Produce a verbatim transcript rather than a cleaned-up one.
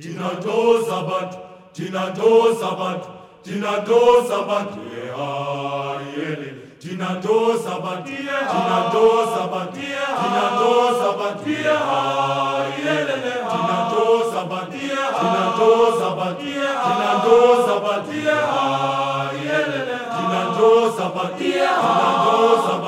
Tina do zabat, Tina do zabat, Tina do zabat, yeah, yeah. Tina do zabat, Tina do zabat, Tina do zabat, yeah, yeah. Tina do zabat, Tina do zabat, Tina do zabat, yeah, yeah. Tina do zabat, Tina do zabat.